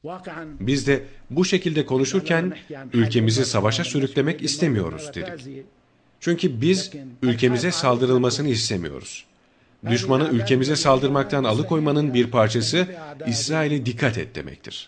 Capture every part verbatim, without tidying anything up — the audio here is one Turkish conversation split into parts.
Biz de bu şekilde konuşurken ülkemizi savaşa sürüklemek istemiyoruz dedik. Çünkü biz ülkemize saldırılmasını istemiyoruz. Düşmanı ülkemize saldırmaktan alıkoymanın bir parçası İsrail'e dikkat et demektir.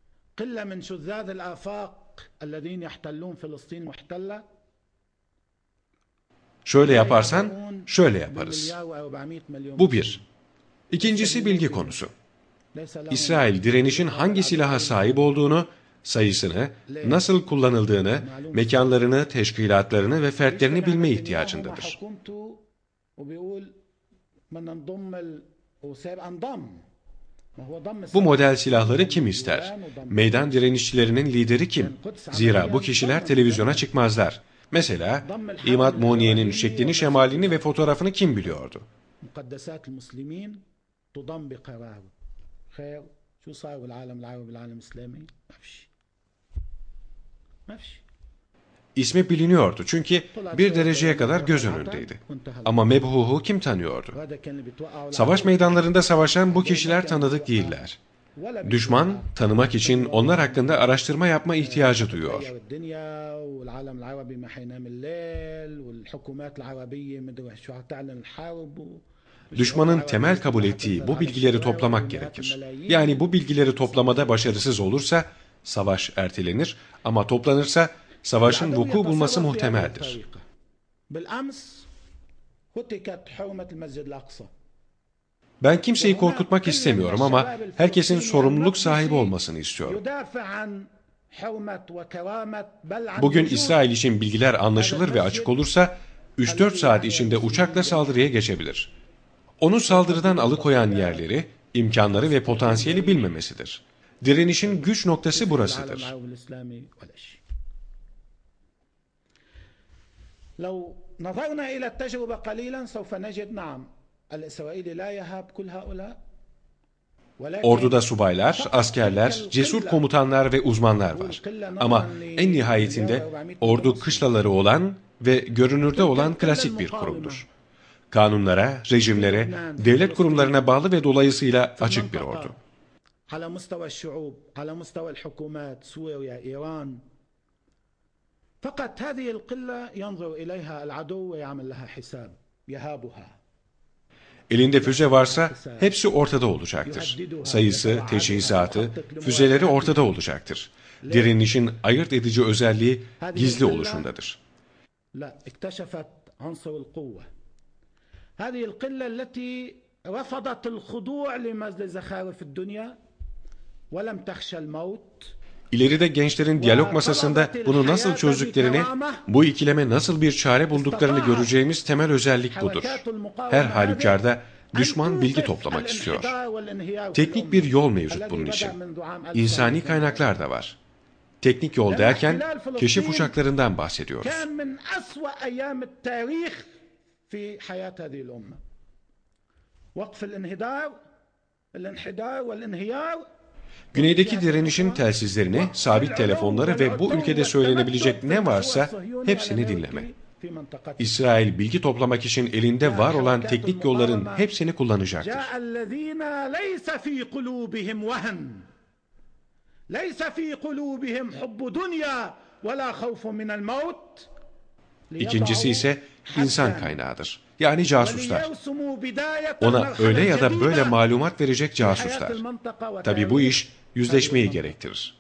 Şöyle yaparsan şöyle yaparız. Bu bir. İkincisi bilgi konusu. İsrail direnişin hangi silaha sahip olduğunu, sayısını, nasıl kullanıldığını, mekanlarını, teşkilatlarını ve fertlerini bilme ihtiyacındadır. Bu model silahları kim ister? Meydan direnişçilerinin lideri kim? Zira bu kişiler televizyona çıkmazlar. Mesela İmad Moniye'nin şeklini, şemalini ve fotoğrafını kim biliyordu? İsmi biliniyordu çünkü bir dereceye kadar göz önündeydi. Ama Mebhuh'u kim tanıyordu? Savaş meydanlarında savaşan bu kişiler tanıdık değiller. Düşman, tanımak için onlar hakkında araştırma yapma ihtiyacı duyuyor. Düşmanın temel kabul ettiği bu bilgileri toplamak gerekir. Yani bu bilgileri toplamada başarısız olursa savaş ertelenir ama toplanırsa savaşın vuku bulması muhtemeldir. Ben kimseyi korkutmak istemiyorum ama herkesin sorumluluk sahibi olmasını istiyorum. Bugün İsrail için bilgiler anlaşılır ve açık olursa üç dört saat içinde uçakla saldırıya geçebilir. Onu saldırıdan alıkoyan yerleri, imkanları ve potansiyeli bilmemesidir. Direnişin güç noktası burasıdır. لو نظرنا إلى التجربة قليلا سوف نجد نعم الإسرائيلي لا يهاب كل هؤلاء. Orduda subaylar, askerler, cesur komutanlar ve uzmanlar var. Ama en nihayetinde ordu kışlaları olan ve görünürde olan klasik bir kurumdur. Kanunlara, rejimlere, devlet kurumlarına bağlı ve dolayısıyla açık bir ordu. فقط هذه القلة ينظر إليها العدو ويعمل لها حساب يهابها. Elinde füze varsa hepsi ortada olacaktır. Sayısı, teçhizatı, füzeleri ortada olacaktır. Direnişin ayırt edici özelliği gizli oluşundadır. لا اكتشفت عنصر القوة. هذه القلة التي رفضت الخضوع لزخارف الدنيا ولم تخشى الموت. İleride gençlerin diyalog masasında bunu nasıl çözdüklerini, bu ikileme nasıl bir çare bulduklarını göreceğimiz temel özellik budur. Her halükarda düşman bilgi toplamak istiyor. Teknik bir yol mevcut bunun için. İnsani kaynaklar da var. Teknik yol derken keşif uçaklarından bahsediyoruz. Güneydeki direnişin telsizlerini, sabit telefonları ve bu ülkede söylenebilecek ne varsa hepsini dinleme. İsrail bilgi toplamak için elinde var olan teknik yolların hepsini kullanacaktır. İkincisi ise insan kaynağıdır. Yani casuslar. Ona öyle ya da böyle malumat verecek casuslar. Tabi bu iş yüzleşmeyi gerektirir.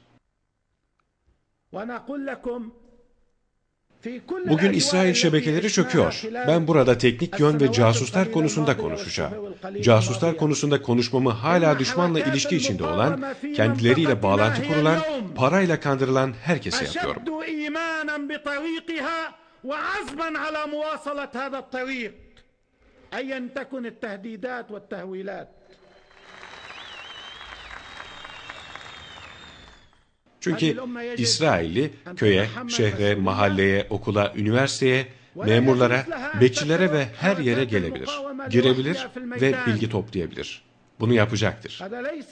Bugün İsrail şebekeleri çöküyor. Ben burada teknik yön ve casuslar konusunda konuşacağım. Casuslar konusunda konuşmamı hala düşmanla ilişki içinde olan, kendileriyle bağlantı kurulan, parayla kandırılan herkese yapıyorum. وعزما على مواصلة هذا الطريق أيا تكن التهديدات والتهويلات. Çünkü İsrailli köye, şehre, mahalleye, okula, üniversiteye, memurlara, bekçilere ve her yere gelebilir, girebilir ve bilgi toplayabilir. Bunu yapacaktır.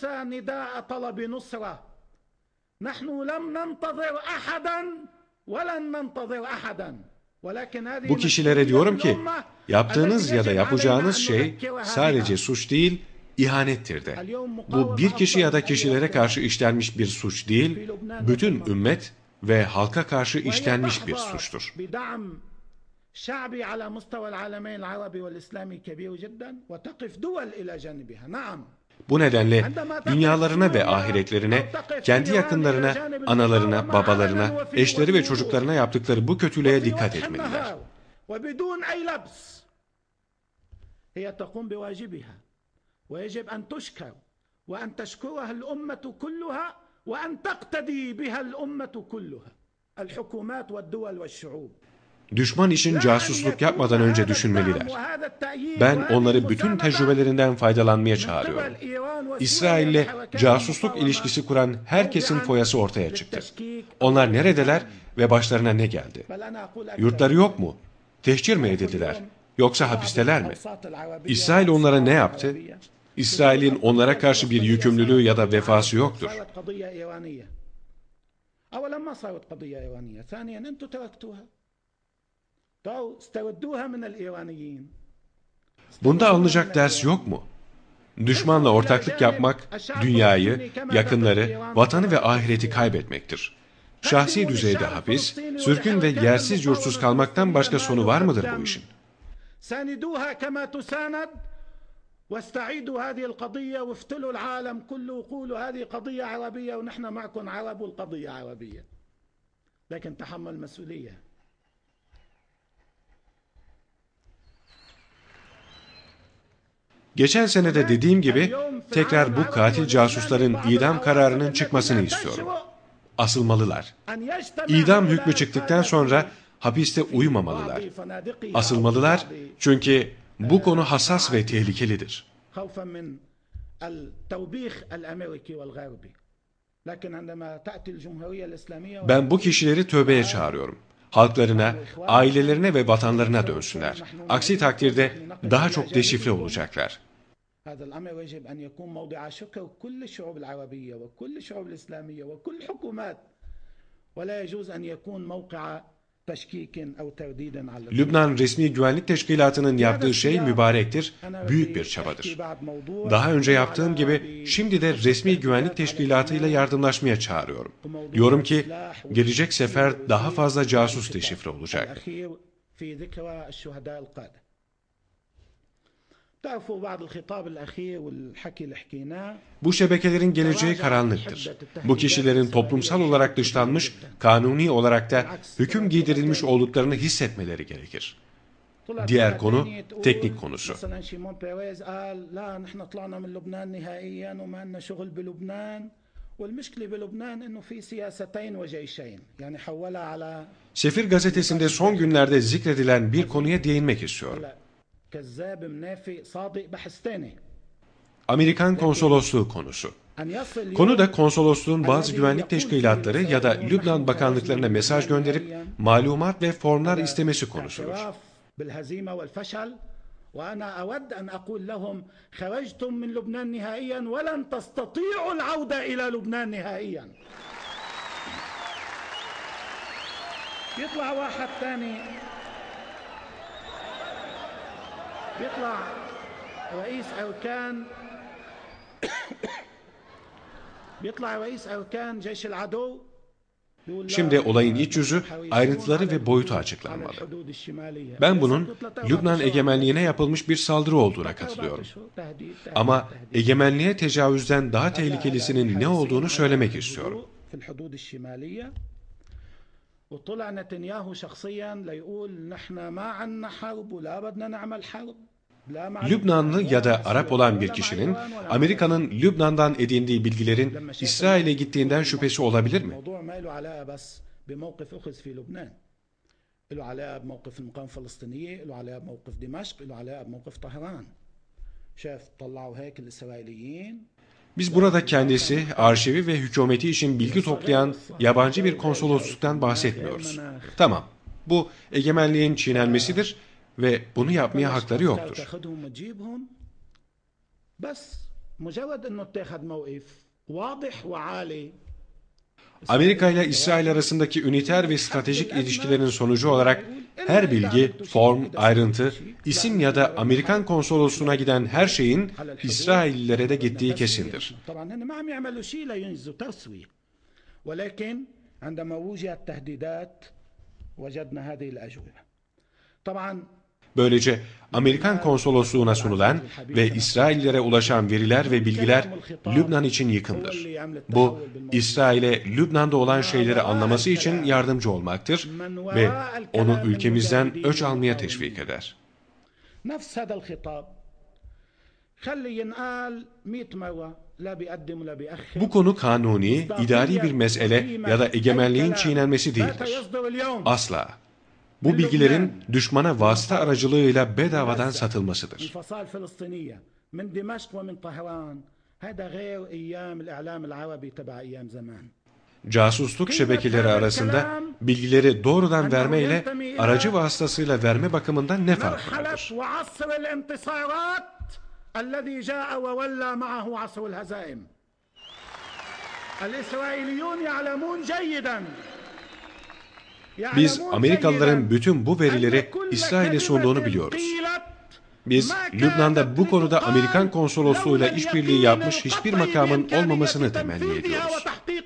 Bu kişilere diyorum ki, yaptığınız ya da yapacağınız şey sadece suç değil, ihanettir de. Bu bir kişi ya da kişilere karşı işlenmiş bir suç değil, bütün ümmet ve halka karşı işlenmiş bir suçtur. شعبي على مستوى العالمين العربي والإسلامي كبير جدا وتقف دول إلى جانبها نعم. Bu nedenle dünyalarına ve ahiretlerine, kendi yakınlarına, analarına, babalarına, eşleri ve çocuklarına yaptıkları bu kötülüğe dikkat etmeliler. وبدون أي لبس هي تقوم بواجبها ويجب أن تشكر وأن تشكرها الأمة كلها وأن تقتدي بها الأمة كلها الحكومات والدول والشعوب. Düşman için casusluk yapmadan önce düşünmeliler. Ben onları bütün tecrübelerinden faydalanmaya çağırıyorum. İsrail'le casusluk ilişkisi kuran herkesin foyası ortaya çıktı. Onlar neredeler ve başlarına ne geldi? Yurtları yok mu? Tehcir mi edildiler? Yoksa hapisteler mi? İsrail onlara ne yaptı? İsrail'in onlara karşı bir yükümlülüğü ya da vefası yoktur. Bunda alınacak ders yok mu? Düşmanla ortaklık yapmak, dünyayı, yakınları, vatanı ve ahireti kaybetmektir. Şahsi düzeyde hapis, sürgün ve yersiz yurtsuz kalmaktan başka sonu var mıdır bu işin? واستعيدوا هذه القضية وافتلوا العالم كله وقولوا هذه قضية عربية ونحن معكم عرب والقضية عربية لكن تحمل مسؤولية. Geçen sene de dediğim gibi tekrar bu katil casusların idam kararının çıkmasını istiyorum. Asılmalılar. İdam hükmü çıktıktan sonra hapiste uyumamalılar. Asılmalılar çünkü bu konu hassas ve tehlikelidir. Ben bu kişileri tövbeye çağırıyorum. Halklarına, ailelerine ve vatanlarına dönsünler. Aksi takdirde daha çok deşifre olacaklar. هذا الأمر يجب أن يكون موضع شكر كل الشعوب العربية وكل الشعوب الإسلامية وكل الحكومات ولا يجوز أن يكون موقع تشكيك أو ترديد على. Lübnan Resmi Güvenlik Teşkilatı'nın yaptığı şey mübarektir, büyük bir çabadır. Daha önce yaptığım gibi şimdi de Resmi Güvenlik Teşkilatı ile yardımlaşmaya çağırıyorum. Diyorum ki gelecek sefer daha fazla casus deşifre olacak. Bu şebekelerin geleceği karanlıktır. Bu kişilerin toplumsal olarak dışlanmış, kanuni olarak da hüküm giydirilmiş olduklarını hissetmeleri gerekir. Diğer konu teknik konusu. Sefir gazetesinde son günlerde zikredilen bir konuya değinmek istiyorum. Amerikan konsolosluğu konusu. Konu da konsolosluğun bazı güvenlik teşkilatları ya da Lübnan bakanlıklarına mesaj gönderip malumat ve formlar istemesi konusudur. وأنا أود أن أقول لهم خرجتم من لبنان نهائيا ولن تستطيعوا العودة إلى لبنان نهائيا. يطلع واحد ثاني بيطلع رئيس أركان بيطلع رئيس أركان جيش العدو. Şimdi olayın iç yüzü, ayrıntıları ve boyutu açıklanmalı. Ben bunun Lübnan egemenliğine yapılmış bir saldırı olduğuna katılıyorum. Ama egemenliğe tecavüzden daha tehlikelisinin ne olduğunu söylemek istiyorum. Lübnanlı ya da Arap olan bir kişinin Amerika'nın Lübnan'dan edindiği bilgilerin İsrail'e gittiğinden şüphesi olabilir mi? Biz burada kendisi, arşivi ve hükümeti için bilgi toplayan yabancı bir konsolosluktan bahsetmiyoruz. Tamam, bu egemenliğin çiğnenmesidir ve bunu yapmaya hakları yoktur. Amerika ile İsrail arasındaki üniter ve stratejik ilişkilerin sonucu olarak Her bilgi, form, ayrıntı, isim ya da Amerikan konsolosluğuna giden her şeyin İsraillilere de gittiği kesindir. Böylece Amerikan konsolosluğuna sunulan ve İsraillere ulaşan veriler ve bilgiler Lübnan için yıkımdır. Bu, İsrail'e Lübnan'da olan şeyleri anlaması için yardımcı olmaktır ve onu ülkemizden öç almaya teşvik eder. Bu konu kanuni, idari bir mesele ya da egemenliğin çiğnenmesi değildir. Asla. Bu bilgilerin düşmana vasıta aracılığıyla bedavadan satılmasıdır. Casusluk şebekeleri arasında bilgileri doğrudan verme ile aracı vasıtasıyla verme bakımından ne fark vardır? Biz Amerikalıların bütün bu verileri İsrail'e sunduğunu biliyoruz. Biz Lübnan'da bu konuda Amerikan konsolosluğuyla işbirliği yapmış hiçbir makamın olmamasını temenni ediyoruz.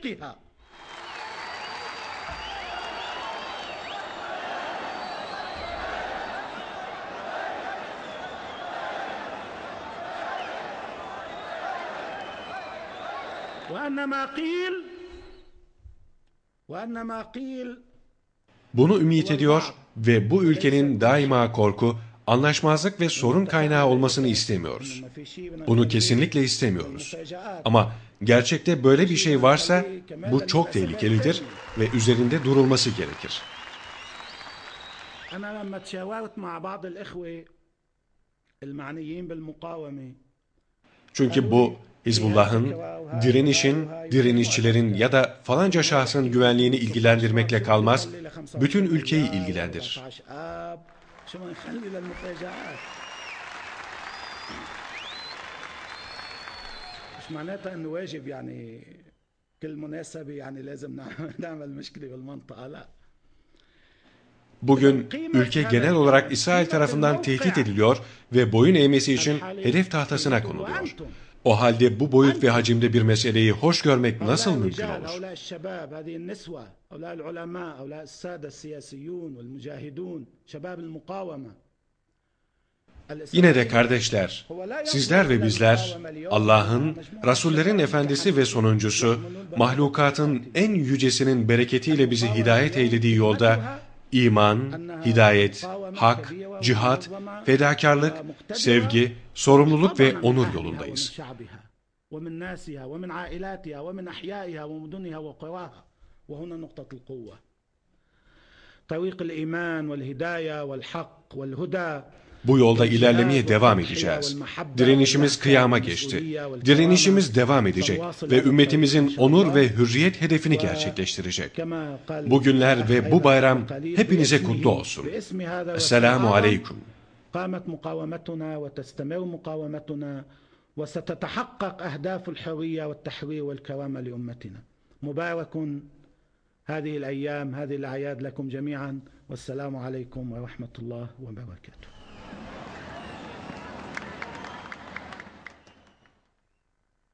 Bunu ümit ediyor ve bu ülkenin daima korku, anlaşmazlık ve sorun kaynağı olmasını istemiyoruz. Bunu kesinlikle istemiyoruz. Ama gerçekte böyle bir şey varsa bu çok tehlikelidir ve üzerinde durulması gerekir. Çünkü bu Hizbullah'ın, direnişin, direnişçilerin ya da falanca şahsın güvenliğini ilgilendirmekle kalmaz, bütün ülkeyi ilgilendirir. Bugün ülke genel olarak İsrail tarafından tehdit ediliyor ve boyun eğmesi için hedef tahtasına konuluyor. O halde bu boyut ve hacimde bir meseleyi hoş görmek nasıl mümkün olur? Yine de kardeşler, sizler ve bizler Allah'ın, Rasullerin efendisi ve sonuncusu, mahlukatın en yücesinin bereketiyle bizi hidayet eylediği yolda İman, hidayet, hak, cihat, fedakarlık, sevgi, sorumluluk ve onur yolundayız. Bu yolda ilerlemeye devam edeceğiz. Direnişimiz kıyama geçti. Direnişimiz devam edecek ve ümmetimizin onur ve hürriyet hedefini gerçekleştirecek. Bu günler ve bu bayram hepinize kutlu olsun. Esselamu aleyküm. قامت مقاومتنا وتستمر مقاومتنا وستتحقق أهداف الحرية والتحرير والكرامة لأمتنا. مبارك هذه الأيام هذه الأعياد لكم جميعا والسلام عليكم ورحمة الله وبركاته.